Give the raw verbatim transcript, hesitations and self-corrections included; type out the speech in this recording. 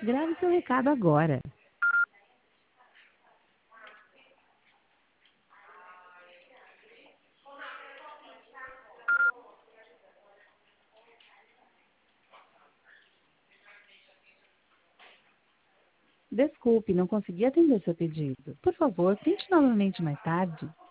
Grave seu recado agora. Desculpe, não consegui atender seu pedido. Por favor, tente novamente mais tarde.